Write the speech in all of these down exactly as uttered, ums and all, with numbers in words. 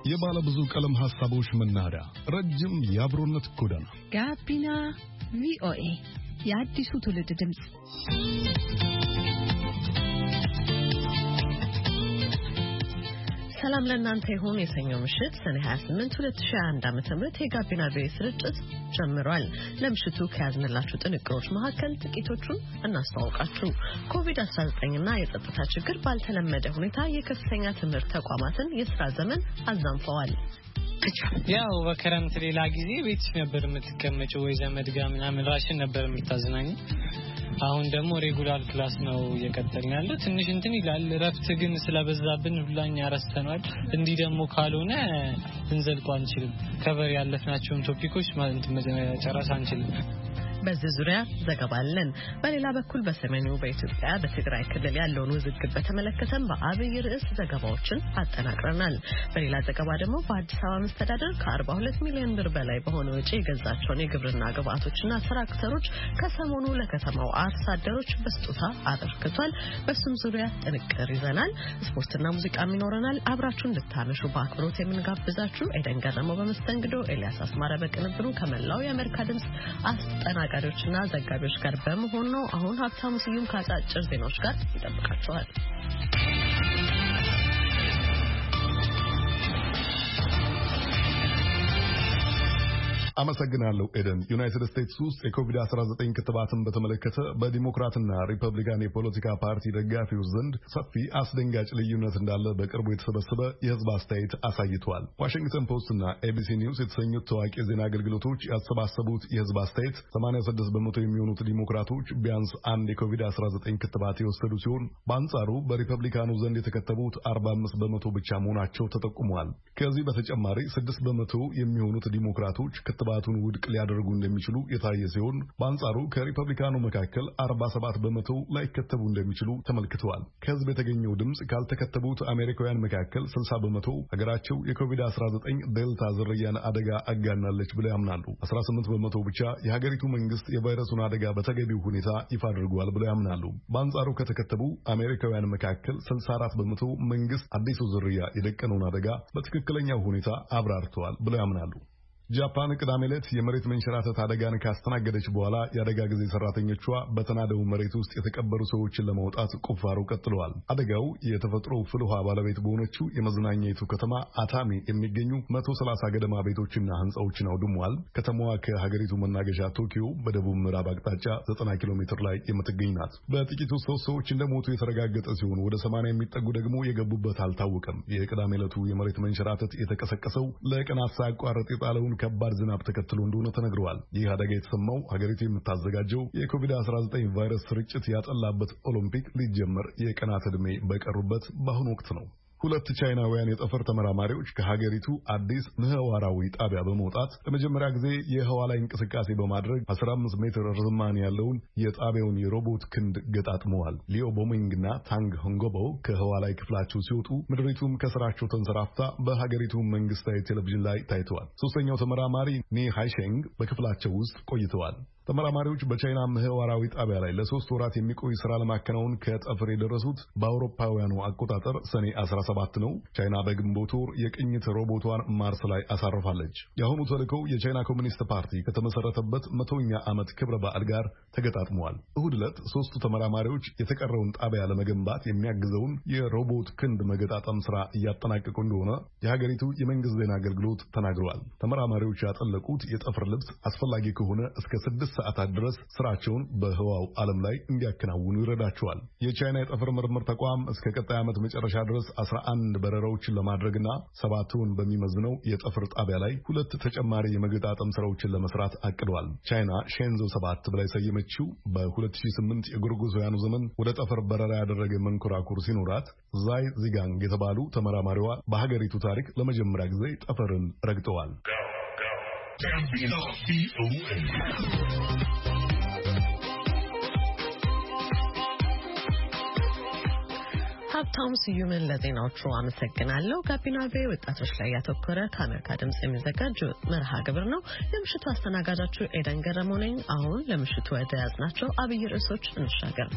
የባለ ብዙ ቀለም ሐሳቦች መናኸሪያ ረጅም የአብሮነት ጎዳና ጋቢና ቪኦኤ የአዲሱ ትውልድ ድምጽ ሰላም ለእናንተ ይሁን። የሰኞ ምሽት ሰኔ ሃያ ስምንት ሁለት ሺህ አንድ ዓመተ ምህረት የጋቢና ቪኦኤ ስርጭት ጀምሯል። ለምሽቱ ከያዝንላችሁ ጥንቅሮች መካከል ጥቂቶቹን እናስተዋውቃችሁ። ኮቪድ አስራ ዘጠኝ እና የጸጥታ ችግር ባልተለመደ ሁኔታ የከፍተኛ ትምህርት ተቋማትን የሥራ ዘመን አዛንፈዋል። ያው በክረምት ሌላ ጊዜ ቤት ነበር የምትቀመጪው ወይ ዘመድ ጋር ምናምን ራስሽን ነበር የምታዝናኝ። አሁን ደግሞ ሬጉላር ክላስ ነው እየቀጠልን ያለው። ትንሽ እንትን ይላል። ረፍት ግን ስለበዛብን ሁላኛ ረስተናል። እንዲህ ደግሞ ካልሆነ እንዘልቆ አንችልም። ከቨር ያለፍናቸውን ቶፒኮች ማለት መጨረስ አንችልም። በዚህ ዙሪያ ዘገባ አለን። በሌላ በኩል በሰሜኑ በኢትዮጵያ በትግራይ ክልል ያለውን ውዝግብ በተመለከተም በአብይ ርዕስ ዘገባዎችን አጠናቅረናል። በሌላ ዘገባ ደግሞ በአዲስ አበባ መስተዳደር ከአርባ ሁለት ሚሊዮን ብር በላይ በሆነ ወጪ የገዛቸውን የግብርና ግብአቶችና ትራክተሮች ከሰሞኑ ለከተማው አርሶ አደሮች በስጦታ አበርክቷል። በሱም ዙሪያ ጥንቅር ይዘናል። ስፖርትና ሙዚቃም ይኖረናል። አብራችሁን እንድታመሹ በአክብሮት የምንጋብዛችሁ ኤደን ገረመው በመስተንግዶ፣ ኤልያስ አስማረ በቅንብሩ ከመላው የአሜሪካ ድምጽ አስጠናቃ ና ዘጋቢዎች ጋር በመሆን ነው። አሁን ሀብታሙ ስዩም ከአጫጭር ዜናዎች ጋር ይጠብቃችኋል። አመሰግናለሁ ኤደን። ዩናይትድ ስቴትስ ውስጥ የኮቪድ አስራ ዘጠኝ ክትባትን በተመለከተ በዲሞክራትና ሪፐብሊካን የፖለቲካ ፓርቲ ደጋፊዎች ዘንድ ሰፊ አስደንጋጭ ልዩነት እንዳለ በቅርቡ የተሰበሰበ የህዝብ አስተያየት አሳይቷል። ዋሽንግተን ፖስት እና ኤቢሲ ኒውስ የተሰኙት ታዋቂ የዜና አገልግሎቶች ያሰባሰቡት የህዝብ አስተያየት ሰማንያ ስድስት በመቶ የሚሆኑት ዲሞክራቶች ቢያንስ አንድ የኮቪድ አስራ ዘጠኝ ክትባት የወሰዱ ሲሆን በአንጻሩ በሪፐብሊካኑ ዘንድ የተከተቡት አርባ አምስት በመቶ ብቻ መሆናቸው ተጠቁመዋል። ከዚህ በተጨማሪ ስድስት በመቶ የሚሆኑት ዲሞክራቶች ክትባቱን ውድቅ ሊያደርጉ እንደሚችሉ የታየ ሲሆን በአንጻሩ ከሪፐብሊካኑ መካከል አርባ ሰባት በመቶ ላይከተቡ እንደሚችሉ ተመልክተዋል። ከህዝብ የተገኘው ድምጽ ካልተከተቡት አሜሪካውያን መካከል ስልሳ በመቶ ሀገራቸው የኮቪድ አስራ ዘጠኝ ዴልታ ዝርያን አደጋ አጋናለች ብለው ያምናሉ። አስራ ስምንት በመቶ ብቻ የሀገሪቱ መንግስት የቫይረሱን አደጋ በተገቢው ሁኔታ ይፋ አድርጓል ብለው ያምናሉ። በአንጻሩ ከተከተቡ አሜሪካውያን መካከል ስልሳ አራት በመቶ መንግስት አዲሱ ዝርያ የደቀነውን አደጋ በትክክለኛው ሁኔታ አብራርተዋል ብለው ያምናሉ። ጃፓን ቅዳሜ ዕለት የመሬት መንሸራተት አደጋን ካስተናገደች በኋላ የአደጋ ጊዜ ሰራተኞቿ በተናደው መሬት ውስጥ የተቀበሩ ሰዎችን ለማውጣት ቁፋሮ ቀጥለዋል። አደጋው የተፈጥሮ ፍል ውሃ ባለቤት በሆነችው የመዝናኛይቱ ከተማ አታሚ የሚገኙ መቶ ሰላሳ ገደማ ቤቶችና ህንጻዎችን አውድሟል። ከተማዋ ከሀገሪቱ መናገሻ ቶኪዮ በደቡብ ምዕራብ አቅጣጫ ዘጠና ኪሎ ሜትር ላይ የምትገኝ ናት። በጥቂቱ ሶስት ሰዎች እንደሞቱ የተረጋገጠ ሲሆን ወደ ሰማንያ የሚጠጉ ደግሞ የገቡበት አልታወቀም። የቅዳሜ ዕለቱ የመሬት መንሸራተት የተቀሰቀሰው ለቀናት ሳያቋርጥ የጣለውን ከባድ ዝናብ ተከትሎ እንደሆነ ተነግሯል። ይህ አደጋ የተሰማው ሀገሪቱ የምታዘጋጀው የኮቪድ አስራ ዘጠኝ ቫይረስ ስርጭት ያጠላበት ኦሎምፒክ ሊጀመር የቀናት ዕድሜ በቀሩበት በአሁኑ ወቅት ነው። ሁለት ቻይናውያን የጠፈር ተመራማሪዎች ከሀገሪቱ አዲስ ምህዋራዊ ጣቢያ በመውጣት ለመጀመሪያ ጊዜ የህዋ ላይ እንቅስቃሴ በማድረግ አስራ አምስት ሜትር ርዝማኔ ያለውን የጣቢያውን የሮቦት ክንድ ገጣጥመዋል። ሊዮ ቦሚንግና ታንግ ሆንጎቦ ከህዋ ላይ ክፍላቸው ሲወጡ ምድሪቱም ከስራቸው ተንሰራፍታ በሀገሪቱ መንግስታዊ ቴሌቪዥን ላይ ታይተዋል። ሶስተኛው ተመራማሪ ኒ ሃይሼንግ በክፍላቸው ውስጥ ቆይተዋል። ተመራማሪዎች በቻይና ምህዋራዊ ጣቢያ ላይ ለሶስት ወራት የሚቆይ ስራ ለማከናወን ከጠፈር የደረሱት በአውሮፓውያኑ አቆጣጠር ሰኔ አስራ ሰባት ነው። ቻይና በግንቦት ወር የቅኝት ሮቦቷን ማርስ ላይ አሳርፋለች። የአሁኑ ተልእኮው የቻይና ኮሚኒስት ፓርቲ ከተመሰረተበት መቶኛ ዓመት ክብረ በዓል ጋር ተገጣጥመዋል። እሁድ ዕለት ሶስቱ ተመራማሪዎች የተቀረውን ጣቢያ ለመገንባት የሚያግዘውን የሮቦት ክንድ መገጣጠም ስራ እያጠናቀቁ እንደሆነ የሀገሪቱ የመንግስት ዜና አገልግሎት ተናግረዋል። ተመራማሪዎች ያጠለቁት የጠፈር ልብስ አስፈላጊ ከሆነ እስከ ስድስት ሰዓታት ድረስ ስራቸውን በህዋው ዓለም ላይ እንዲያከናውኑ ይረዳቸዋል። የቻይና የጠፈር ምርምር ተቋም እስከ ቀጣይ ዓመት መጨረሻ ድረስ አስራ አንድ በረራዎችን ለማድረግና ሰባቱን በሚመዝነው የጠፈር ጣቢያ ላይ ሁለት ተጨማሪ የመገጣጠም ስራዎችን ለመስራት አቅደዋል። ቻይና ሼንዞ ሰባት ብላ የሰየመችው በሁለት ሺህ ስምንት የጎርጎሳውያኑ ዘመን ወደ ጠፈር በረራ ያደረገ መንኮራኩር ሲኖራት ዛይ ዚጋንግ የተባሉ ተመራማሪዋ በሀገሪቱ ታሪክ ለመጀመሪያ ጊዜ ጠፈርን ረግጠዋል። ሀብታሙ ስዩምን ለዜናዎቹ አመሰግናለሁ። ጋቢና ቪኦኤ ወጣቶች ላይ ያተኮረ ከአሜሪካ ድምጽ የሚዘጋጅ መርሃ ግብር ነው። የምሽቱ አስተናጋጃችሁ ኤደን ገረመው ነኝ። አሁን ለምሽቱ ወደ ያዝናቸው አብይ ርዕሶች እንሻገር።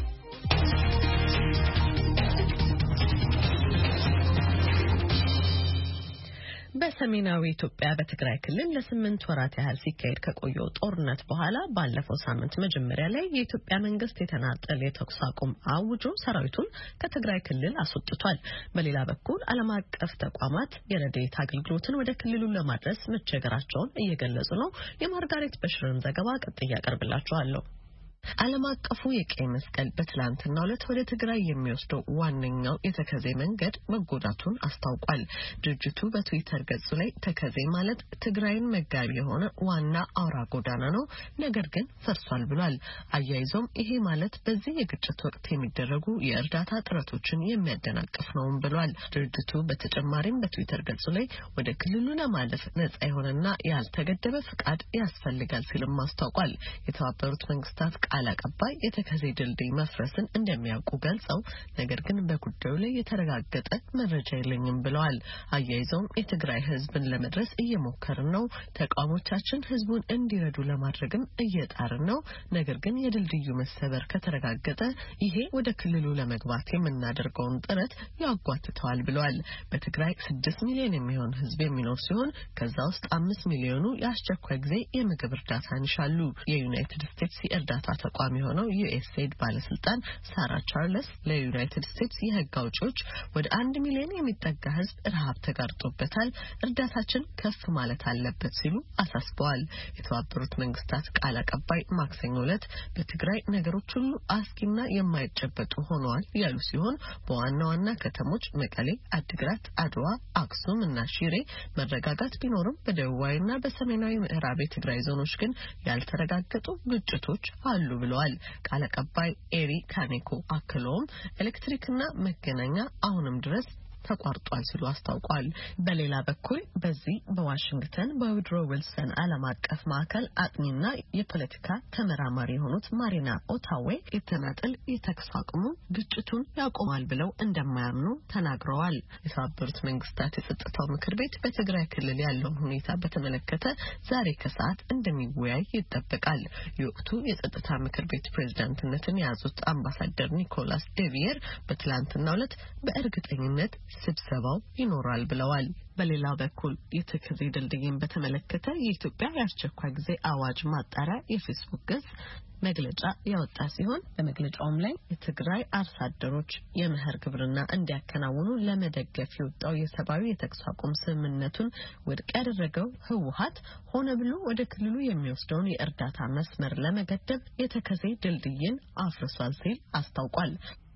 በሰሜናዊ ኢትዮጵያ በትግራይ ክልል ለስምንት ወራት ያህል ሲካሄድ ከቆየው ጦርነት በኋላ ባለፈው ሳምንት መጀመሪያ ላይ የኢትዮጵያ መንግስት የተናጠል የተኩስ አቁም አውጆ ሰራዊቱን ከትግራይ ክልል አስወጥቷል። በሌላ በኩል ዓለም አቀፍ ተቋማት የረድኤት አገልግሎትን ወደ ክልሉ ለማድረስ መቸገራቸውን እየገለጹ ነው። የማርጋሬት በሽርን ዘገባ ቀጥያ ያቀርብላችኋለሁ። ዓለም አቀፉ የቀይ መስቀል በትላንትናው ዕለት ወደ ትግራይ የሚወስደው ዋነኛው የተከዜ መንገድ መጎዳቱን አስታውቋል። ድርጅቱ በትዊተር ገጹ ላይ ተከዜ ማለት ትግራይን መጋቢ የሆነ ዋና አውራ ጎዳና ነው፣ ነገር ግን ፈርሷል ብሏል። አያይዞም ይሄ ማለት በዚህ የግጭት ወቅት የሚደረጉ የእርዳታ ጥረቶችን የሚያደናቅፍ ነውም ብሏል። ድርጅቱ በተጨማሪም በትዊተር ገጹ ላይ ወደ ክልሉ ለማለፍ ነጻ የሆነና ያልተገደበ ፍቃድ ያስፈልጋል ሲልም አስታውቋል። የተባበሩት መንግስታት ቃል አቀባይ የተከዜ ድልድይ መፍረስን እንደሚያውቁ ገልጸው ነገር ግን በጉዳዩ ላይ የተረጋገጠ መረጃ የለኝም ብለዋል። አያይዘውም የትግራይ ህዝብን ለመድረስ እየሞከርን ነው፣ ተቋሞቻችን ህዝቡን እንዲረዱ ለማድረግም እየጣርን ነው፣ ነገር ግን የድልድዩ መሰበር ከተረጋገጠ ይሄ ወደ ክልሉ ለመግባት የምናደርገውን ጥረት ያጓትተዋል ብለዋል። በትግራይ ስድስት ሚሊዮን የሚሆን ህዝብ የሚኖር ሲሆን ከዛ ውስጥ አምስት ሚሊዮኑ የአስቸኳይ ጊዜ የምግብ እርዳታን ይሻሉ። የዩናይትድ ስቴትስ የእርዳታ ተቋም የሆነው ዩኤስኤድ ባለስልጣን ሳራ ቻርልስ ለዩናይትድ ስቴትስ የህግ አውጪዎች ወደ አንድ ሚሊዮን የሚጠጋ ህዝብ ረሃብ ተጋርጦበታል፣ እርዳታችን ከፍ ማለት አለበት ሲሉ አሳስበዋል። የተባበሩት መንግስታት ቃል አቀባይ ማክሰኞ ዕለት በትግራይ ነገሮች ሁሉ አስጊና የማይጨበጡ ሆነዋል ያሉ ሲሆን በዋና ዋና ከተሞች መቀሌ፣ አድግራት፣ አድዋ፣ አክሱም እና ሽሬ መረጋጋት ቢኖርም በደቡባዊና በሰሜናዊ ምዕራብ የትግራይ ዞኖች ግን ያልተረጋገጡ ግጭቶች አሉ ብለዋል። ቃል አቀባይ ኤሪ ካኔኮ አክለውም ኤሌክትሪክና መገናኛ አሁንም ድረስ ተቋርጧል ሲሉ አስታውቋል። በሌላ በኩል በዚህ በዋሽንግተን በውድሮ ዊልሰን ዓለም አቀፍ ማዕከል አጥኚና የፖለቲካ ተመራማሪ የሆኑት ማሪና ኦታዌ የተናጠል የተኩስ አቁሙ ግጭቱን ያቆማል ብለው እንደማያምኑ ተናግረዋል። የተባበሩት መንግስታት የጸጥታው ምክር ቤት በትግራይ ክልል ያለውን ሁኔታ በተመለከተ ዛሬ ከሰዓት እንደሚወያይ ይጠበቃል። የወቅቱ የጸጥታ ምክር ቤት ፕሬዝዳንትነትን የያዙት አምባሳደር ኒኮላስ ዴቪየር በትላንትናው ዕለት በእርግጠኝነት ስብሰባው ይኖራል ብለዋል። በሌላ በኩል የተከዜ ድልድይን በተመለከተ የኢትዮጵያ የአስቸኳይ ጊዜ አዋጅ ማጣሪያ የፌስቡክ ገጽ መግለጫ ያወጣ ሲሆን በመግለጫውም ላይ የትግራይ አርሶ አደሮች የመኸር ግብርና እንዲያከናውኑ ለመደገፍ የወጣው የሰብአዊ የተኩስ አቁም ስምምነቱን ውድቅ ያደረገው ህወሓት ሆነ ብሎ ወደ ክልሉ የሚወስደውን የእርዳታ መስመር ለመገደብ የተከዜ ድልድይን አፍርሷል ሲል አስታውቋል።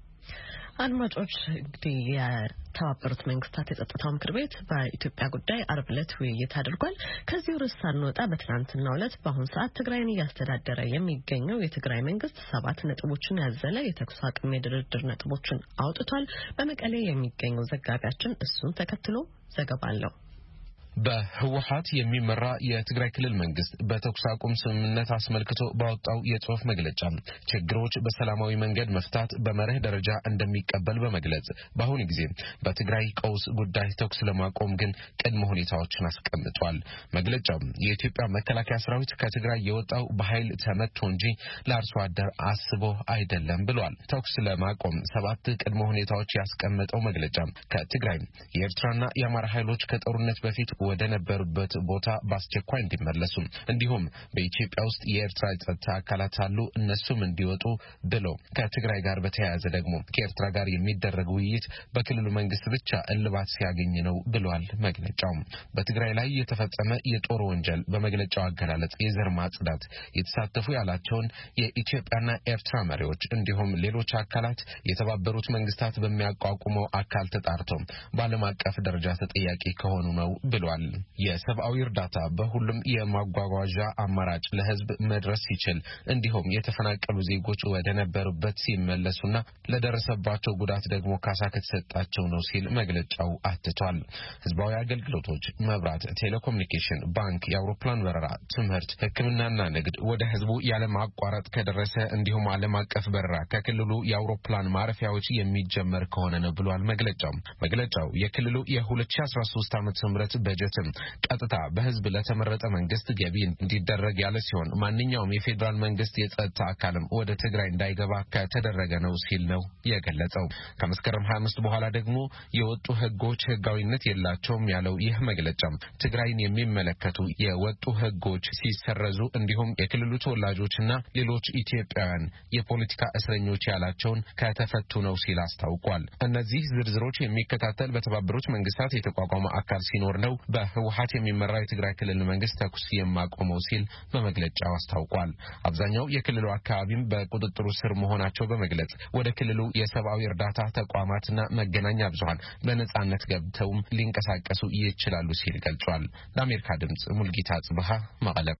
አድማጮች እንግዲህ የተባበሩት መንግስታት የጸጥታው ምክር ቤት በኢትዮጵያ ጉዳይ አርብ ዕለት ውይይት አድርጓል። ከዚህ ርዕስ ሳንወጣ በትናንትናው ዕለት በአሁኑ ሰዓት ትግራይን እያስተዳደረ የሚገኘው የትግራይ መንግስት ሰባት ነጥቦችን ያዘለ የተኩስ አቁም የድርድር ነጥቦችን አውጥቷል። በመቀሌ የሚገኘው ዘጋቢያችን እሱን ተከትሎ ዘገባ አለው። በህወሓት የሚመራ የትግራይ ክልል መንግስት በተኩስ አቁም ስምምነት አስመልክቶ ባወጣው የጽሑፍ መግለጫ ችግሮች በሰላማዊ መንገድ መፍታት በመርህ ደረጃ እንደሚቀበል በመግለጽ በአሁኑ ጊዜ በትግራይ ቀውስ ጉዳይ ተኩስ ለማቆም ግን ቅድመ ሁኔታዎችን አስቀምጧል። መግለጫው የኢትዮጵያ መከላከያ ሰራዊት ከትግራይ የወጣው በኃይል ተመቶ እንጂ ለአርሶ አደር አስቦ አይደለም ብሏል። ተኩስ ለማቆም ሰባት ቅድመ ሁኔታዎች ያስቀመጠው መግለጫ ከትግራይ የኤርትራና የአማራ ኃይሎች ከጦርነት በፊት ወደ ነበሩበት ቦታ በአስቸኳይ እንዲመለሱ እንዲሁም በኢትዮጵያ ውስጥ የኤርትራ ጸጥታ አካላት አሉ እነሱም እንዲወጡ ብሎ ከትግራይ ጋር በተያያዘ ደግሞ ከኤርትራ ጋር የሚደረግ ውይይት በክልሉ መንግስት ብቻ እልባት ሲያገኝ ነው ብሏል። መግለጫው በትግራይ ላይ የተፈጸመ የጦር ወንጀል በመግለጫው አገላለጽ የዘር ማጽዳት የተሳተፉ ያላቸውን የኢትዮጵያና ኤርትራ መሪዎች እንዲሁም ሌሎች አካላት የተባበሩት መንግስታት በሚያቋቁመው አካል ተጣርቶ በዓለም አቀፍ ደረጃ ተጠያቂ ከሆኑ ነው ብሏል። የሰብአዊ እርዳታ በሁሉም የማጓጓዣ አማራጭ ለህዝብ መድረስ ሲችል እንዲሁም የተፈናቀሉ ዜጎች ወደ ነበሩበት ሲመለሱና ለደረሰባቸው ጉዳት ደግሞ ካሳ ከተሰጣቸው ነው ሲል መግለጫው አትቷል። ህዝባዊ አገልግሎቶች፣ መብራት፣ ቴሌኮሙኒኬሽን፣ ባንክ፣ የአውሮፕላን በረራ፣ ትምህርት፣ ሕክምናና ንግድ ወደ ህዝቡ ያለ ማቋረጥ ከደረሰ እንዲሁም ዓለም አቀፍ በረራ ከክልሉ የአውሮፕላን ማረፊያዎች የሚጀመር ከሆነ ነው ብሏል። መግለጫው መግለጫው የክልሉ የ2013 ዓመተ ምህረት በጀትም ቀጥታ በህዝብ ለተመረጠ መንግስት ገቢ እንዲደረግ ያለ ሲሆን ማንኛውም የፌደራል መንግስት የጸጥታ አካልም ወደ ትግራይ እንዳይገባ ከተደረገ ነው ሲል ነው የገለጸው። ከመስከረም ሃያ አምስት በኋላ ደግሞ የወጡ ህጎች ህጋዊነት የላቸውም ያለው ይህ መግለጫ ትግራይን የሚመለከቱ የወጡ ህጎች ሲሰረዙ እንዲሁም የክልሉ ተወላጆችና ሌሎች ኢትዮጵያውያን የፖለቲካ እስረኞች ያላቸውን ከተፈቱ ነው ሲል አስታውቋል። እነዚህ ዝርዝሮች የሚከታተል በተባበሩት መንግስታት የተቋቋመ አካል ሲኖር ነው በህወሓት የሚመራው የትግራይ ክልል መንግስት ተኩስ የማቆመው ሲል በመግለጫው አስታውቋል። አብዛኛው የክልሉ አካባቢም በቁጥጥሩ ስር መሆናቸው በመግለጽ ወደ ክልሉ የሰብአዊ እርዳታ ተቋማትና መገናኛ ብዙሃን በነጻነት ገብተው ሊንቀሳቀሱ ይችላሉ ሲል ገልጿል። ለአሜሪካ ድምጽ ሙልጌታ ጽብሃ መቀለም።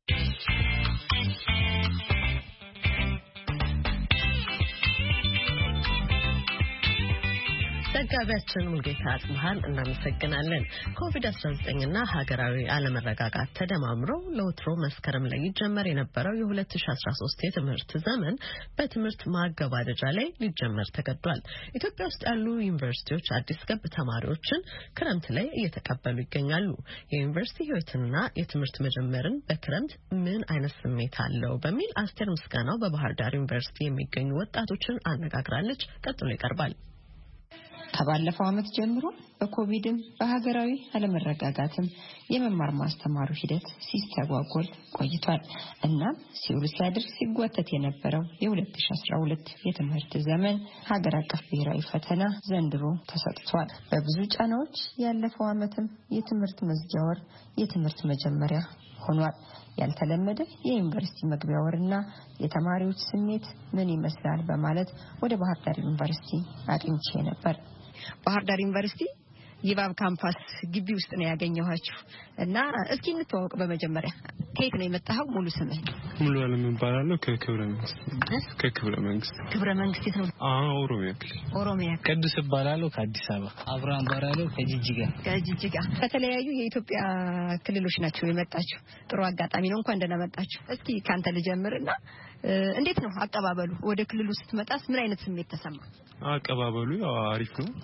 ዘጋቢያችን ሙልጌታ ጽብሃን እናመሰግናለን። ኮቪድ አስራ ዘጠኝ እና ሀገራዊ አለመረጋጋት ተደማምረው ለወትሮ መስከረም ላይ ይጀመር የነበረው የ2013 የትምህርት ዘመን በትምህርት ማገባደጃ ላይ ሊጀመር ተገዷል። ኢትዮጵያ ውስጥ ያሉ ዩኒቨርሲቲዎች አዲስ ገብ ተማሪዎችን ክረምት ላይ እየተቀበሉ ይገኛሉ። የዩኒቨርሲቲ ህይወትና የትምህርት መጀመርን በክረምት ምን አይነት ስሜት አለው በሚል አስቴር ምስጋናው በባህር ዳር ዩኒቨርሲቲ የሚገኙ ወጣቶችን አነጋግራለች። ቀጥሎ ይቀርባል። ከባለፈው ዓመት ጀምሮ በኮቪድም በሀገራዊ አለመረጋጋትም የመማር ማስተማሩ ሂደት ሲስተጓጎል ቆይቷል። እናም ሲውል ሲያድር ሲጓተት የነበረው የ2012 የትምህርት ዘመን ሀገር አቀፍ ብሔራዊ ፈተና ዘንድሮ ተሰጥቷል። በብዙ ጫናዎች ያለፈው ዓመትም የትምህርት መዝጊያ ወር የትምህርት መጀመሪያ ሆኗል። ያልተለመደ የዩኒቨርሲቲ መግቢያ ወርና የተማሪዎች ስሜት ምን ይመስላል በማለት ወደ ባህር ዳር ዩኒቨርሲቲ አቅንቼ ነበር። ባህር ዳር ዩኒቨርሲቲ ይባብ ካምፓስ ግቢ ውስጥ ነው ያገኘኋችሁ እና እስኪ እንተዋወቅ። በመጀመሪያ ከየት ነው የመጣኸው? ሙሉ ስምህ? ሙሉ አለም እባላለሁ። ከክብረ መንግስት ከክብረ መንግስት ክብረ መንግስት የት ነው? አዎ ኦሮሚያ ክልል። ኦሮሚያ። ቅዱስ እባላለሁ ከአዲስ አበባ። አብርሃም እባላለሁ ከጅጅጋ። ከጅጅጋ። ከተለያዩ የኢትዮጵያ ክልሎች ናቸው የመጣችሁ። ጥሩ አጋጣሚ ነው። እንኳን ደህና መጣችሁ። እስኪ ካንተ ልጀምርና እንዴት ነው አቀባበሉ? ወደ ክልሉ ስትመጣስ ምን አይነት ስሜት ተሰማ? አቀባበሉ ያው አሪፍ ነው።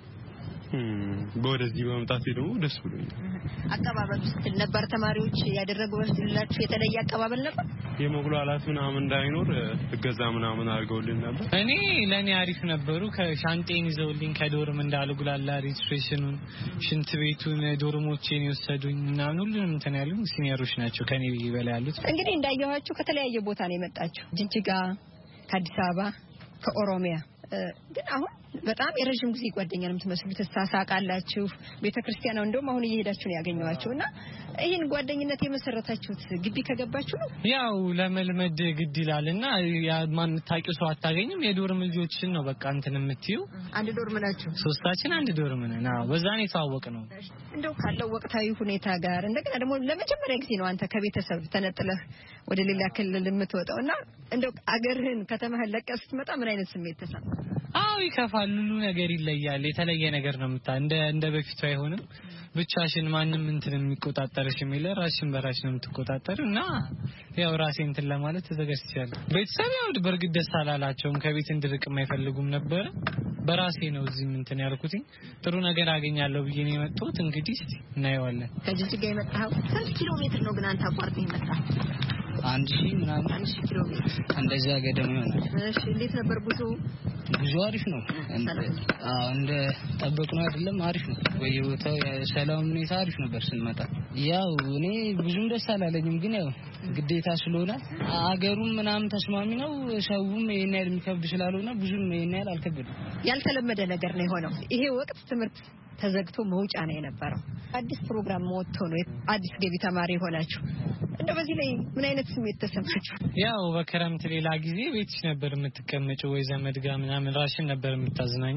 በወደዚህ በመምጣት ደግሞ ደስ ብሎኛል። አቀባበሉ ስትል ነበር ተማሪዎች ያደረጉላችሁ የተለየ አቀባበል ነበር? የመጉላላት ምናምን እንዳይኖር እገዛ ምናምን አድርገውልን ነበር። እኔ ለኔ አሪፍ ነበሩ። ከሻንጤን ይዘውልኝ ከዶርም እንዳልጉላላ ሪጅስትሬሽኑን፣ ሽንት ቤቱን፣ ዶርሞቼን ይወሰዱኝ እና ሁሉንም እንትን ያሉ ሲኒየሮች ናቸው ከኔ በላይ ያሉት። እንግዲህ እንዳያያችሁ ከተለያየ ቦታ ነው የመጣችሁ። ጅጅጋ፣ ከአዲስ አበባ፣ ከኦሮሚያ ግን አሁን በጣም የረጅም ጊዜ ጓደኛ ነው የምትመስሉት። ተሳሳቃላችሁ። ቤተክርስቲያን ነው እንደውም አሁን እየሄዳችሁ ነው ያገኘዋችሁና ይሄን ጓደኝነት የመሰረታችሁት ግቢ ከገባችሁ ነው? ያው ለመልመድ ግድ ይላልና ያማን ታቂው ሰው አታገኝም። የዶርም ልጆችን ነው በቃ እንትን የምትዩ። አንድ ዶርም ናችሁ? ሶስታችን አንድ ዶርም ነን። አዎ በዛኔ ተዋወቅ ነው። እንደው ካለው ወቅታዊ ሁኔታ ጋር እንደገና ደግሞ ለመጀመሪያ ጊዜ ነው አንተ ከቤተሰብ ተነጥለህ ወደ ሌላ ክልል የምትወጣውና እንደው አገርህን ከተማህን ለቀህ ስትመጣ ምን አይነት ስሜት ተሰማ? አዎ ይከፋል። ሁሉ ነገር ይለያል። የተለየ ነገር ነው የምታ እንደ እንደ በፊቱ አይሆንም። ብቻሽን ማንንም እንትን የሚቆጣጠርሽ የሚለ ራስሽን በራስሽ ነው የምትቆጣጠሪውና ያው ራሴን እንትን ለማለት ተዘጋጅቻለሁ። ቤተሰብ ያው በርግጥ ደስ አላላቸውም። ከቤት እንድርቅ የማይፈልጉም ነበር። በራሴ ነው እዚህ እንትን ያልኩት። ጥሩ ነገር አገኛለሁ ብዬ ነው የመጣሁት። እንግዲህ እናየዋለን። ከጅጅጋ የመጣኸው ስንት ኪሎ ሜትር ነው ግን አንተ አቋርጠህ የመጣኸው? አንድ ሺህ ምናምን አንድ ሺህ ኪሎ ሜትር እንደዛ ገደም ይሆናል። እሺ እንዴት ነበር ጉዞ? ጉዞ አሪፍ ነው። አዎ እንደ ጠበቅነው አይደለም፣ አሪፍ ነው። በየቦታው የሰላም ሁኔታ አሪፍ ነበር ስንመጣ። ያው እኔ ብዙም ደስ አላለኝም፣ ግን ያው ግዴታ ስለሆነ አገሩም ምናምን ተስማሚ ነው። ሰውም ይሄን ያህል የሚከብድ ስላልሆነ ብዙም ይሄን ያህል አልከበደም። ያልተለመደ ነገር ነው የሆነው። ይሄ ወቅት ትምህርት ተዘግቶ መውጫ ነው የነበረው። አዲስ ፕሮግራም ወጥቶ ነው አዲስ ገቢ ተማሪ ሆናችሁ። እንደው በዚህ ላይ ምን አይነት ስሜት ተሰማችሁ? ያው በክረምት ሌላ ጊዜ ቤትሽ ነበር የምትቀመጪው ወይ ዘመድ ጋር ምናምን ራስሽን ነበር የምታዝናኝ።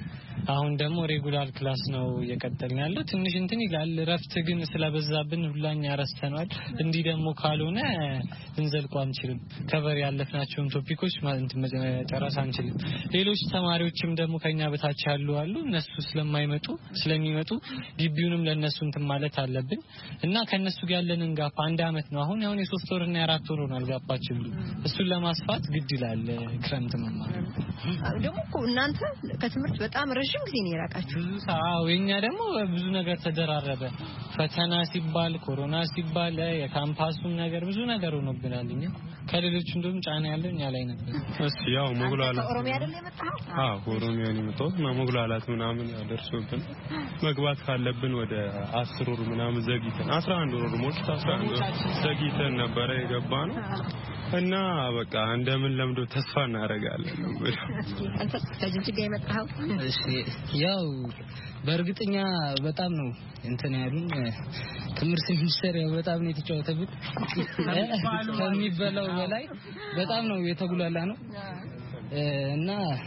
አሁን ደግሞ ሬጉላር ክላስ ነው እየቀጠልን ያለው። ትንሽ እንትን ይላል። ረፍት ግን ስለበዛብን ሁላኛ ረስተናል። እንዲህ ደግሞ ካልሆነ እንዘልቆ አንችልም። ከቨር ያለፍናቸውን ቶፒኮች ማለት መጨረስ አንችልም። ሌሎች ተማሪዎችም ደግሞ ከኛ በታች ያሉ አሉ። እነሱ ስለማይመጡ ስለሚመጡ ግቢውንም ለነሱ እንትን ማለት አለብን እና ከነሱ ጋር ያለንን ጋፕ አንድ አመት ነው አሁን አሁን የሶስት ወር እና የአራት ወር ሆኗል ጋፓችን። እሱን ለማስፋት ግድ ይላል ክረምት መማር። ደግሞ እኮ እናንተ ከትምህርት በጣም ረጅም ለረጅም ጊዜ ነው የራቃችሁ። አዎ የኛ ደግሞ ብዙ ነገር ተደራረበ። ፈተና ሲባል ኮሮና ሲባል የካምፓሱን ነገር ብዙ ነገር ሆኖብናል። እኛ ከሌሎች እንደውም ጫና ያለው እኛ ላይ ነበር። እሺ ያው መጉላላት ኦሮሚያ አይደል የመጣው? አዎ ኦሮሚያ ነው የመጣው። መጉላላት ምናምን ያደርሶብን መግባት ካለብን ወደ አስር ወር ምናምን ዘግይተን አስራ አንድ ወር ሞልቶ አስራ አንድ ወር ዘግይተን ነበር የገባነው እና በቃ እንደምን ለምዶ ተስፋ እናደርጋለን ነው። አንተ ከጅጅጋ የመጣው? እሺ ያው በእርግጠኛ በጣም ነው እንትን ያሉን ትምህርት ሚኒስቴር ያው በጣም ነው የተጫወተብን ከሚበላው በላይ በጣም ነው የተጉላላ ነው እና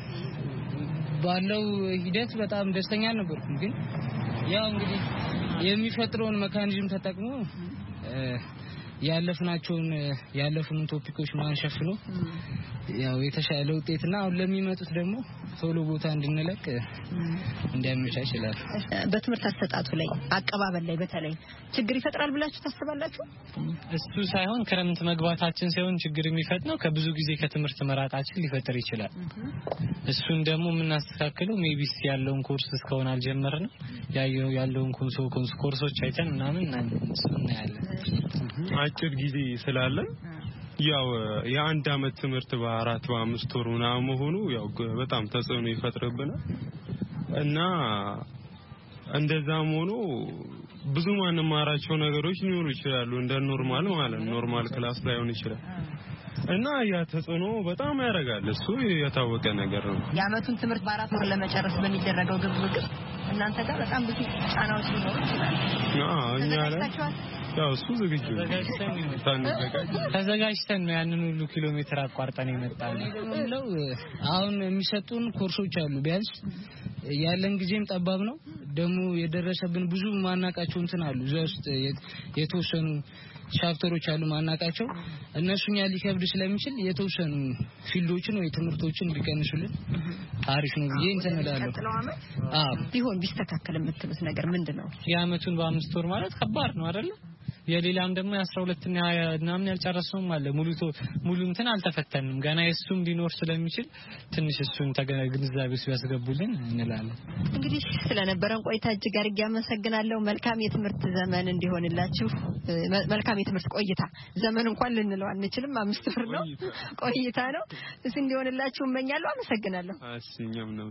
ባለው ሂደት በጣም ደስተኛ ነበርኩ። ግን ያው እንግዲህ የሚፈጥረውን መካኒዝም ተጠቅሞ ያለፍናቸውን ያለፉን ቶፒኮች ማንሸፍኑ ያው የተሻለ ውጤትና አሁን ለሚመጡት ደግሞ ቶሎ ቦታ እንድንለቅ እንዲያመቻች ይችላል። በትምህርት አሰጣጡ ላይ አቀባበል ላይ በተለይ ችግር ይፈጥራል ብላችሁ ታስባላችሁ? እሱ ሳይሆን ክረምት መግባታችን ሳይሆን ችግር የሚፈጥነው ከብዙ ጊዜ ከትምህርት መራቃችን ሊፈጥር ይችላል። እሱን ደግሞ የምናስተካክለው ሜቢስ ያለውን ኮርስ እስካሁን አልጀመርንም። ያየው ያለውን ኮርስ ኮርሶች አይተን ምናምን እናያለን። አጭር ጊዜ ስላለ ያው የአንድ አመት ትምህርት በአራት በአምስት ወር ምናምን መሆኑ ያው በጣም ተጽዕኖ ይፈጥርብናል እና እንደዛም ሆኖ ብዙ ማንማራቸው ነገሮች ሊኖሩ ይችላሉ እንደ ኖርማል ማለት ኖርማል ክላስ ላይሆን ይችላል እና ያ ተጽዕኖ በጣም ያረጋል። እሱ የታወቀ ነገር ነው። የአመቱን ትምህርት በአራት ወር ለመጨረስ በሚደረገው ግብግብ እናንተ ጋር በጣም ብዙ ጫናዎች ሊኖሩ ይችላል። አዎ እኛ ላይ ያው እሱ ዝግጁ ተዘጋጅተን ነው ያንን ሁሉ ኪሎ ሜትር አቋርጠን የመጣነው። አሁን የሚሰጡን ኮርሶች አሉ። ቢያንስ ያለን ጊዜም ጠባብ ነው። ደግሞ የደረሰብን ብዙ ማናቃቸው እንትን አሉ። ዘውስጥ የተወሰኑ ቻፕተሮች አሉ ማናቃቸው። እነሱኛ ሊከብድ ስለሚችል የተወሰኑ ፊልዶችን ወይ ትምህርቶችን ቢቀንሱልን አሪፍ ነው ብዬ እንትን እላለሁ። አዎ ቢሆን ቢስተካከል የምትሉት ነገር ምንድነው? የአመቱን በአምስት ወር ማለት ከባድ ነው አይደል? የሌላም ደግሞ አስራ ሁለት እና ምናምን ያልጨረሰውም አለ። ሙሉ ሙሉ እንትን አልተፈተንም ገና የሱም ሊኖር ስለሚችል ትንሽ እሱን ተገናግንዛቤ ውስጥ ያስገቡልን እንላለን። እንግዲህ ስለነበረን ቆይታ እጅግ አድርጌ አመሰግናለሁ። መልካም የትምህርት ዘመን እንዲሆንላችሁ። መልካም የትምህርት ቆይታ ዘመን እንኳን ልንለው አንችልም፣ አምስት ብር ነው ቆይታ ነው። እሱ እንዲሆንላችሁ እመኛለሁ። አመሰግናለሁ። እሺ እኛም ነው።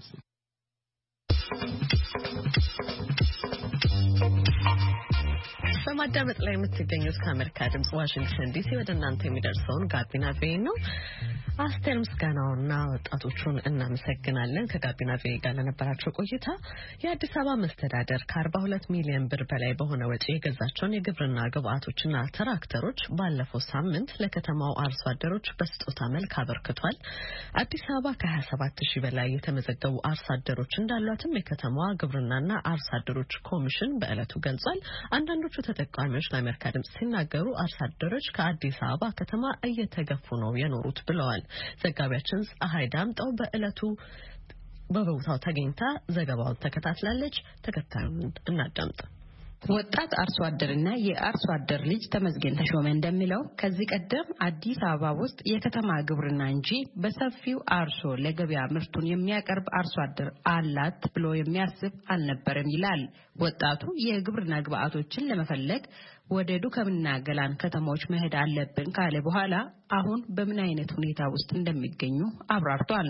በማዳመጥ ላይ የምትገኙት ከአሜሪካ ድምጽ ዋሽንግተን ዲሲ ወደ እናንተ የሚደርሰውን ጋቢና ቬይ ነው። አስቴር ምስጋናውና ወጣቶቹን እናመሰግናለን። ከጋቢና ቬይ ጋር ለነበራቸው ቆይታ የአዲስ አበባ መስተዳደር ከአርባ ሁለት ሚሊዮን ብር በላይ በሆነ ወጪ የገዛቸውን የግብርና ግብአቶችና ትራክተሮች ባለፈው ሳምንት ለከተማው አርሶ አደሮች በስጦታ መልክ አበርክቷል። አዲስ አበባ ከሀያ ሰባት ሺህ በላይ የተመዘገቡ አርሶ አደሮች እንዳሏትም የከተማዋ ግብርናና አርሶ አደሮች ኮሚሽን በዕለቱ ገልጿል። አንዳንዶቹ ተጠቃሚዎች ለአሜሪካ ድምጽ ሲናገሩ አርሶ አደሮች ከአዲስ አበባ ከተማ እየተገፉ ነው የኖሩት ብለዋል። ዘጋቢያችን ፀሐይ ዳምጠው በዕለቱ በቦታው ተገኝታ ዘገባውን ተከታትላለች። ተከታዩን እናዳምጥ። ወጣት አርሶ አደርና የአርሶ አደር ልጅ ተመስገን ተሾመ እንደሚለው ከዚህ ቀደም አዲስ አበባ ውስጥ የከተማ ግብርና እንጂ በሰፊው አርሶ ለገበያ ምርቱን የሚያቀርብ አርሶ አደር አላት ብሎ የሚያስብ አልነበረም ይላል። ወጣቱ የግብርና ግብአቶችን ለመፈለግ ወደ ዱከምና ገላን ከተሞች መሄድ አለብን ካለ በኋላ አሁን በምን አይነት ሁኔታ ውስጥ እንደሚገኙ አብራርቷል።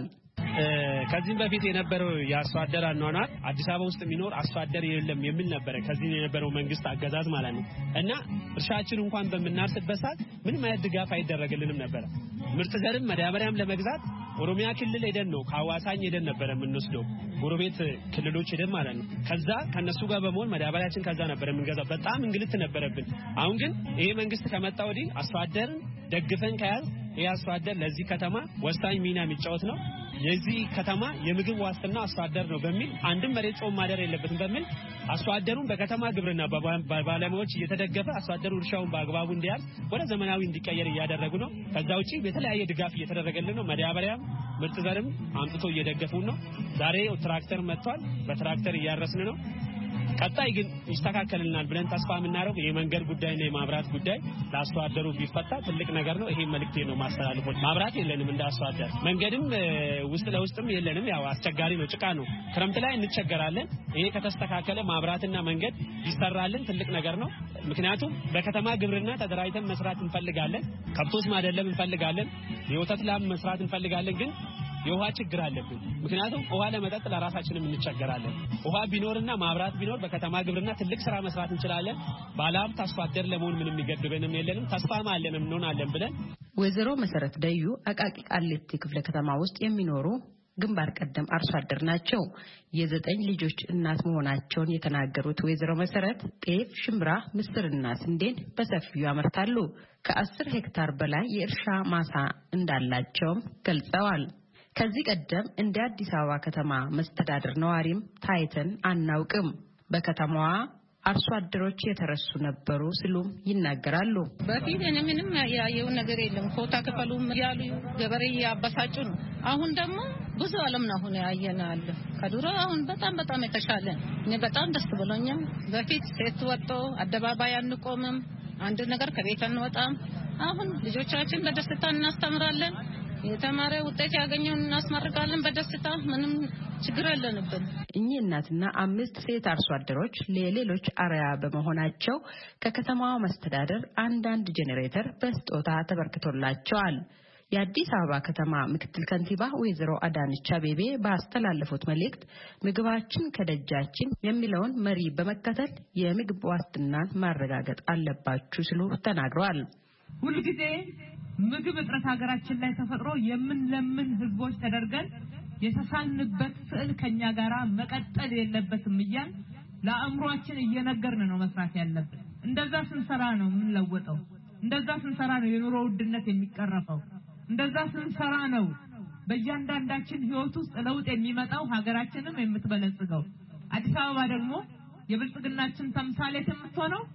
ከዚህ በፊት የነበረው የአርሶ አደር አኗኗር አዲስ አበባ ውስጥ የሚኖር አርሶ አደር የለም የሚል ነበር። ከዚህ የነበረው መንግስት አገዛዝ ማለት ነው እና እርሻችን እንኳን በመናርስበት ሰዓት ምንም አይነት ድጋፍ አይደረግልንም ነበር። ምርጥ ዘርም መዳበሪያም ለመግዛት ኦሮሚያ ክልል ሄደን ነው ከአዋሳኝ ሄደን ነበር የምንወስደው ጎረቤት ክልሎች ሄደን ማለት ነው። ከዛ ከነሱ ጋር በመሆን መዳበሪያችን ከዛ ነበር የምንገዛው። በጣም እንግልት ነበረብን። አሁን ግን ይሄ መንግስት ከመጣ ወዲህ አርሶ አደርን ደግፈን ከያዝ ይሄ አርሶ አደር ለዚህ ከተማ ወሳኝ ሚና የሚጫወት ነው። የዚህ ከተማ የምግብ ዋስትና አርሶ አደር ነው በሚል አንድም መሬት ጾም ማደር የለበትም በሚል አርሶ አደሩን በከተማ ግብርና ባለሙያዎች እየተደገፈ አርሶ አደሩ እርሻውን በአግባቡ እንዲያርስ ወደ ዘመናዊ እንዲቀየር እያደረጉ ነው። ከዛ ውጪ የተለያየ ድጋፍ እየተደረገልን ነው። መዳበሪያም ምርጥ ዘርም አምጥቶ እየደገፉን ነው። ዛሬ ትራክተር መጥቷል። በትራክተር እያረስን ነው። ቀጣይ ግን ይስተካከልናል ብለን ተስፋ የምናደርገው የመንገድ ጉዳይና የማብራት ጉዳይ ለአስተዋደሩ ቢፈታ ትልቅ ነገር ነው። ይሄ መልእክቴ ነው ማስተላለፎች። ማብራት የለንም እንዳስተዋደር፣ መንገድም ውስጥ ለውስጥም የለንም። ያው አስቸጋሪ ነው፣ ጭቃ ነው። ክረምት ላይ እንቸገራለን። ይሄ ከተስተካከለ ማብራትና መንገድ ይሰራልን ትልቅ ነገር ነው። ምክንያቱም በከተማ ግብርና ተደራጅተን መስራት እንፈልጋለን። ከብቶች ማደለብ እንፈልጋለን። የወተት ላም መስራት እንፈልጋለን። ግን የውሃ ችግር አለብን። ምክንያቱም ውሃ ለመጠጥ ለራሳችንም እንቸገራለን። ውሃ ቢኖርና ማብራት ቢኖር በከተማ ግብርና ትልቅ ስራ መስራት እንችላለን። ባለሀብት አስተዋደር ለመሆን ምንም የሚገድበንም የለንም። ተስፋም አለን እንሆናለን ብለን ወይዘሮ መሰረት ደዩ አቃቂ ቃሊቲ ክፍለ ከተማ ውስጥ የሚኖሩ ግንባር ቀደም አርሶ አደር ናቸው። የዘጠኝ ልጆች እናት መሆናቸውን የተናገሩት ወይዘሮ መሰረት ጤፍ፣ ሽምብራ፣ ምስርና ስንዴን በሰፊው ያመርታሉ። ከአስር ሄክታር በላይ የእርሻ ማሳ እንዳላቸውም ገልጸዋል። ከዚህ ቀደም እንደ አዲስ አበባ ከተማ መስተዳድር ነዋሪም ታይተን አናውቅም። በከተማዋ አርሶ አደሮች የተረሱ ነበሩ ሲሉም ይናገራሉ። በፊት እኔ ምንም ያየው ነገር የለም። ኮታ ከፈሉም ያሉ ገበሬ ያባሳጩ ነው። አሁን ደግሞ ብዙ ዓለም ነው አሁን ያየናል። ከድሮ አሁን በጣም በጣም የተሻለ እኔ በጣም ደስ ብሎኛል። በፊት ሴት ወጥቶ አደባባይ አንቆምም፣ አንድ ነገር ከቤት አንወጣም። አሁን ልጆቻችን በደስታ እናስተምራለን። የተማረ ውጤት ያገኘውን እናስመርቃለን በደስታ ምንም ችግር የለንብን። እኚህ እናትና አምስት ሴት አርሶ አደሮች ለሌሎች አርአያ በመሆናቸው ከከተማው መስተዳደር አንዳንድ ጄኔሬተር በስጦታ ተበርክቶላቸዋል። የአዲስ አበባ ከተማ ምክትል ከንቲባ ወይዘሮ አዳነች አቤቤ ባስተላለፉት መልእክት ምግባችን ከደጃችን የሚለውን መሪ በመከተል የምግብ ዋስትናን ማረጋገጥ አለባችሁ ሲሉ ተናግረዋል። ሁልጊዜ ምግብ እጥረት ሀገራችን ላይ ተፈጥሮ የምንለምን ህዝቦች ተደርገን የተሳልንበት ስዕል ከኛ ጋራ መቀጠል የለበትም እያል ለአእምሮአችን እየነገርን ነው መስራት ያለብን። እንደዛ ስንሰራ ነው የምንለወጠው። እንደዛ ስንሰራ ነው የኑሮ ውድነት የሚቀረፈው። እንደዛ ስንሰራ ነው በእያንዳንዳችን ህይወት ውስጥ ለውጥ የሚመጣው፣ ሀገራችንም የምትበለጽገው። አዲስ አበባ ደግሞ የብልጽግናችን ተምሳሌት የምትሆነው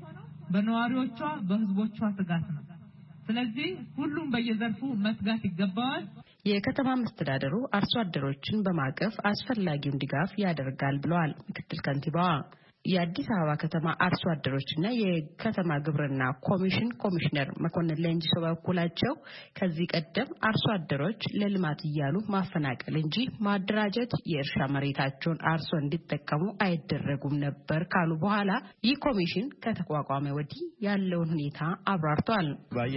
በነዋሪዎቿ በህዝቦቿ ትጋት ነው። ስለዚህ ሁሉም በየዘርፉ መስጋት ይገባዋል። የከተማ መስተዳደሩ አርሶ አደሮችን በማቀፍ አስፈላጊውን ድጋፍ ያደርጋል ብለዋል ምክትል ከንቲባዋ። የአዲስ አበባ ከተማ አርሶ አደሮችና የከተማ ግብርና ኮሚሽን ኮሚሽነር መኮንን ለንጂሶ በኩላቸው ከዚህ ቀደም አርሶ አደሮች ለልማት እያሉ ማፈናቀል እንጂ ማደራጀት የእርሻ መሬታቸውን አርሶ እንዲጠቀሙ አይደረጉም ነበር ካሉ በኋላ ይህ ኮሚሽን ከተቋቋመ ወዲህ ያለውን ሁኔታ አብራርተዋል።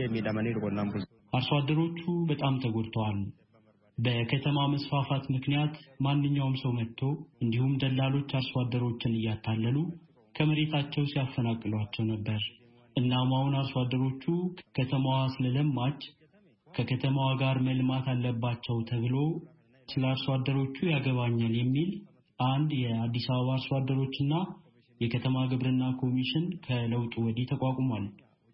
አርሶ አደሮቹ በጣም ተጎድተዋል። በከተማ መስፋፋት ምክንያት ማንኛውም ሰው መጥቶ እንዲሁም ደላሎች አርሶ አደሮችን እያታለሉ ከመሬታቸው ሲያፈናቅሏቸው ነበር። እናም አሁን አርሶ አደሮቹ ከተማዋ ስለለማች ከከተማዋ ጋር መልማት አለባቸው ተብሎ ስለ አርሶ አደሮቹ ያገባኛል የሚል አንድ የአዲስ አበባ አርሶ አደሮችና የከተማ ግብርና ኮሚሽን ከለውጡ ወዲህ ተቋቁሟል።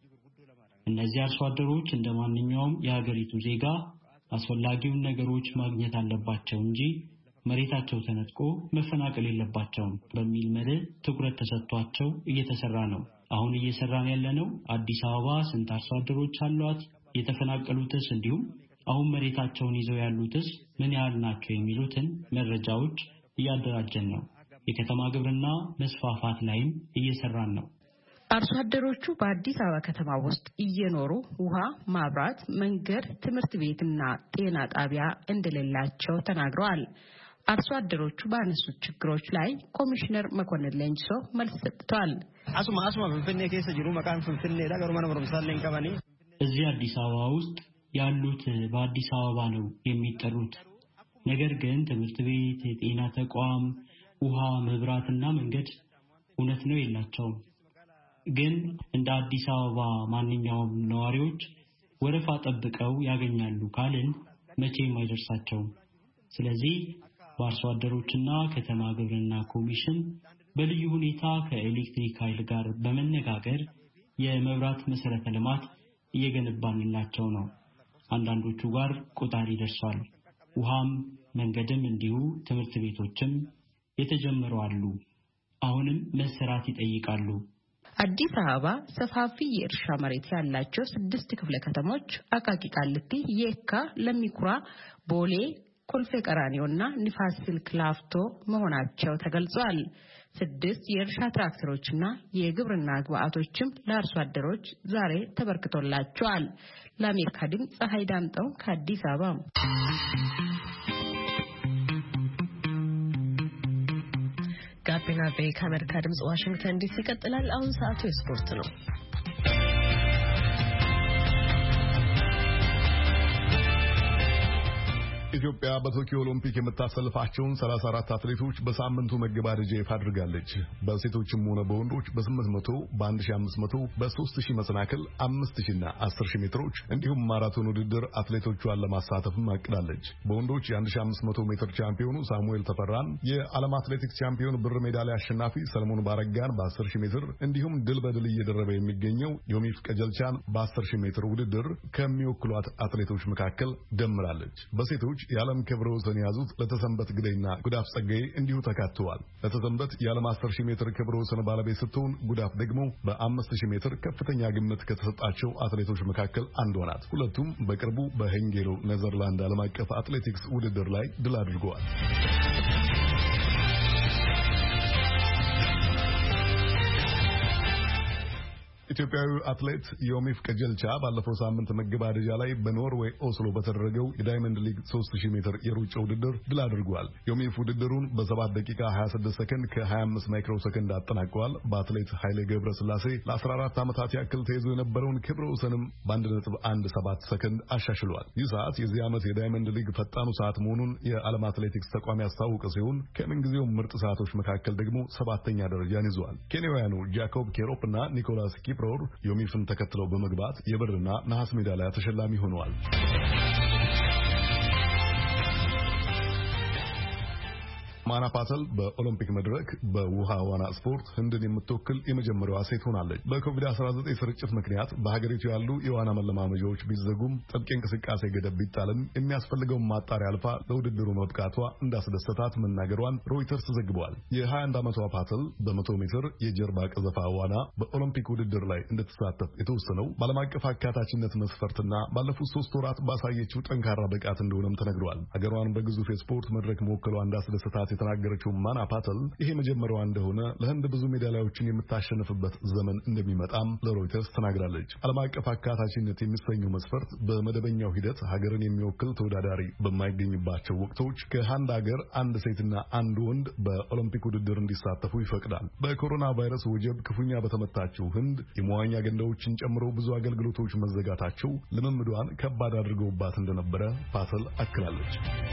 እነዚህ አርሶ አደሮች እንደማንኛውም የሀገሪቱ ዜጋ አስፈላጊውን ነገሮች ማግኘት አለባቸው እንጂ መሬታቸው ተነጥቆ መፈናቀል የለባቸውም በሚል መርህ ትኩረት ተሰጥቷቸው እየተሰራ ነው። አሁን እየሰራን ያለነው አዲስ አበባ ስንት አርሶ አደሮች አሏት፣ የተፈናቀሉትስ እንዲሁም አሁን መሬታቸውን ይዘው ያሉትስ ምን ያህል ናቸው የሚሉትን መረጃዎች እያደራጀን ነው። የከተማ ግብርና መስፋፋት ላይም እየሰራን ነው። አርሶ አደሮቹ በአዲስ አበባ ከተማ ውስጥ እየኖሩ ውሃ፣ ማብራት፣ መንገድ፣ ትምህርት ቤትና ጤና ጣቢያ እንደሌላቸው ተናግረዋል። አርሶ አደሮቹ ባነሱት ችግሮች ላይ ኮሚሽነር መኮንን ለንጂሶ መልስ ሰጥተዋል። አሱማ አሱማ ፍንፍኔ ከሰ ጅሩ መካን ፍንፍኔ ዳገሩ ማነ ወረምሳለን ከባኒ እዚህ አዲስ አበባ ውስጥ ያሉት በአዲስ አበባ ነው የሚጠሩት። ነገር ግን ትምህርት ቤት፣ የጤና ተቋም፣ ውሃ፣ መብራትና መንገድ እውነት ነው የላቸውም። ግን እንደ አዲስ አበባ ማንኛውም ነዋሪዎች ወረፋ ጠብቀው ያገኛሉ ካልን መቼም አይደርሳቸውም። ስለዚህ በአርሶ አደሮችና ከተማ ግብርና ኮሚሽን በልዩ ሁኔታ ከኤሌክትሪክ ኃይል ጋር በመነጋገር የመብራት መሰረተ ልማት እየገነባንላቸው ነው። አንዳንዶቹ ጋር ቆጣሪ ደርሷል። ውሃም መንገድም እንዲሁ ትምህርት ቤቶችም የተጀመሩ አሉ። አሁንም መሰራት ይጠይቃሉ። አዲስ አበባ ሰፋፊ የእርሻ መሬት ያላቸው ስድስት ክፍለ ከተሞች አቃቂ ቃሊቲ፣ የካ፣ ለሚኩራ፣ ቦሌ፣ ኮልፌ ቀራኒዮና ንፋስ ስልክ ላፍቶ መሆናቸው ተገልጿል። ስድስት የእርሻ ትራክተሮችና የግብርና ግብአቶችም ለአርሶ አደሮች ዛሬ ተበርክቶላቸዋል። ለአሜሪካ ድምፅ ፀሐይ ዳምጠው ከአዲስ አበባ። ጋቢና ቤ ከአሜሪካ ድምፅ ዋሽንግተን ዲሲ ይቀጥላል። አሁን ሰዓቱ የስፖርት ነው። ኢትዮጵያ በቶኪዮ ኦሎምፒክ የምታሰልፋቸውን ሰላሳ አራት አትሌቶች በሳምንቱ መገባደጃ ይፋ አድርጋለች። በሴቶችም ሆነ በወንዶች በስምንት መቶ በ1500 በ3000 መሰናክል አምስት ሺህ እና አስር ሺህ ሜትሮች እንዲሁም ማራቶን ውድድር አትሌቶቿን ለማሳተፍም አቅዳለች። በወንዶች የ1500 ሜትር ቻምፒዮኑ ሳሙኤል ተፈራን፣ የዓለም አትሌቲክስ ቻምፒዮን ብር ሜዳሊያ አሸናፊ ሰለሞን ባረጋን በ10 ሺህ ሜትር እንዲሁም ድል በድል እየደረበ የሚገኘው ዮሚፍ ቀጀልቻን በ10 ሺህ ሜትር ውድድር ከሚወክሏት አትሌቶች መካከል ደምራለች። በሴቶች የዓለም ክብረ ወሰን ያዙት ለተሰንበት ግደይና ጉዳፍ ጸጋይ እንዲሁ ተካተዋል። ለተሰንበት የዓለም አስር ሺህ ሜትር ክብረ ወሰን ባለቤት ስትሆን ጉዳፍ ደግሞ በአምስት ሺህ ሜትር ከፍተኛ ግምት ከተሰጣቸው አትሌቶች መካከል አንዷ ናት። ሁለቱም በቅርቡ በሄንጌሎ ኔዘርላንድ ዓለም አቀፍ አትሌቲክስ ውድድር ላይ ድል አድርገዋል። ኢትዮጵያዊ አትሌት ዮሚፍ ቀጀልቻ ባለፈው ሳምንት መገባደጃ ላይ በኖርዌይ ኦስሎ በተደረገው የዳይመንድ ሊግ ሶስት ሺህ ሜትር የሩጫ ውድድር ድል አድርጓል። ዮሚፍ ውድድሩን በሰባት ደቂቃ ሀያ ስድስት ሰከንድ ከ25 ማይክሮ ሰከንድ አጠናቀዋል። በአትሌት ኃይሌ ገብረስላሴ ለ14 ዓመታት ያክል ተይዞ የነበረውን ክብረ ወሰንም በአንድ ነጥብ አንድ ሰባት ሰከንድ አሻሽሏል። ይህ ሰዓት የዚህ ዓመት የዳይመንድ ሊግ ፈጣኑ ሰዓት መሆኑን የዓለም አትሌቲክስ ተቋም ያስታወቀ ሲሆን ከምንጊዜው ምርጥ ሰዓቶች መካከል ደግሞ ሰባተኛ ደረጃን ይዟል። ኬንያውያኑ ጃኮብ ኬሮፕና ኒኮላስ ኪፕሮር ዮሚፍን ተከትለው በመግባት የብርና ነሐስ ሜዳሊያ ተሸላሚ ሆነዋል። ማና ፓተል በኦሎምፒክ መድረክ በውሃ ዋና ስፖርት ህንድን የምትወክል የመጀመሪያዋ ሴት ሆናለች። በኮቪድ አስራ ዘጠኝ ስርጭት ምክንያት በሀገሪቱ ያሉ የዋና መለማመጃዎች ቢዘጉም ጥብቅ እንቅስቃሴ ገደብ ቢጣልም የሚያስፈልገውን ማጣሪያ አልፋ ለውድድሩ መብቃቷ እንዳስደሰታት መናገሯን ሮይተርስ ዘግቧል። የ21 ዓመቷ ፓተል በመቶ ሜትር የጀርባ ቀዘፋ ዋና በኦሎምፒክ ውድድር ላይ እንድትሳተፍ የተወሰነው በዓለም አቀፍ አካታችነት መስፈርትና ባለፉት ሶስት ወራት ባሳየችው ጠንካራ ብቃት እንደሆነም ተነግሯል። ሀገሯን በግዙፍ የስፖርት መድረክ መወከሏ እንዳስደሰታት የተናገረችው ማና ፓተል ይሄ መጀመሪያዋ እንደሆነ ለህንድ ብዙ ሜዳሊያዎችን የምታሸንፍበት ዘመን እንደሚመጣም ለሮይተርስ ተናግራለች። ዓለም አቀፍ አካታችነት የሚሰኘው መስፈርት በመደበኛው ሂደት ሀገርን የሚወክል ተወዳዳሪ በማይገኝባቸው ወቅቶች ከአንድ ሀገር አንድ ሴትና አንድ ወንድ በኦሎምፒክ ውድድር እንዲሳተፉ ይፈቅዳል። በኮሮና ቫይረስ ወጀብ ክፉኛ በተመታችው ህንድ የመዋኛ ገንዳዎችን ጨምሮ ብዙ አገልግሎቶች መዘጋታቸው ልምምዷን ከባድ አድርገውባት እንደነበረ ፓተል አክላለች።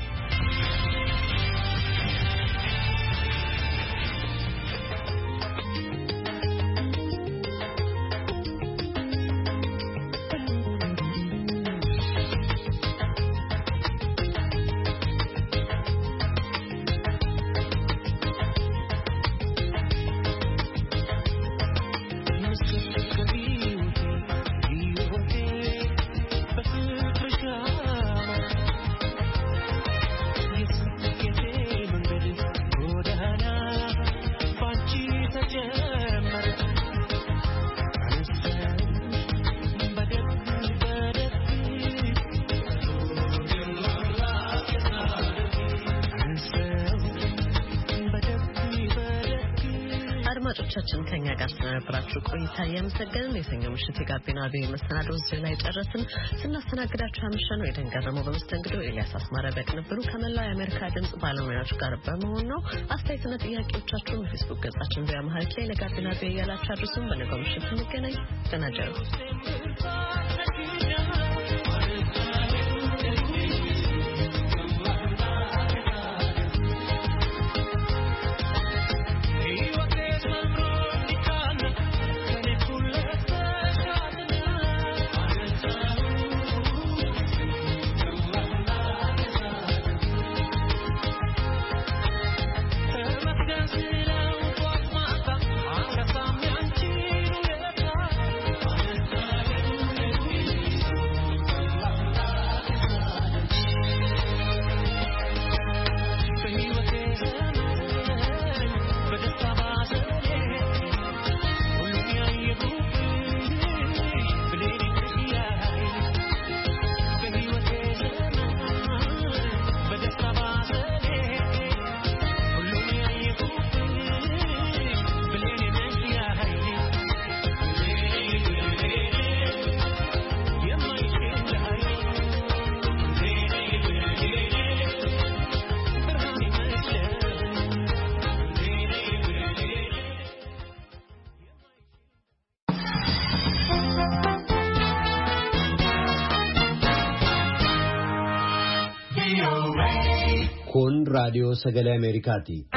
አድማጮቻችን ከኛ ጋር ስለነበራችሁ ቆይታ ያመሰገንን። የሰኞ ምሽት የጋቢና ቤ መሰናዶ እዚህ ላይ ጨረስን። ስናስተናግዳችሁ አመሸነው የደን ገረመው በመስተንግዶ፣ ኤልያስ አስማረ በቅንብሩ ከመላው የአሜሪካ ድምጽ ባለሙያዎች ጋር በመሆን ነው። አስተያየትና ጥያቄዎቻችሁን በፌስቡክ ገጻችን በአማርኛ ላይ ለጋቢና ቤ ያላችሁ አድርሱን። በነገው ምሽት እንገናኝ። ደህና እደሩ። raadiyoo sagalee Ameerikaati.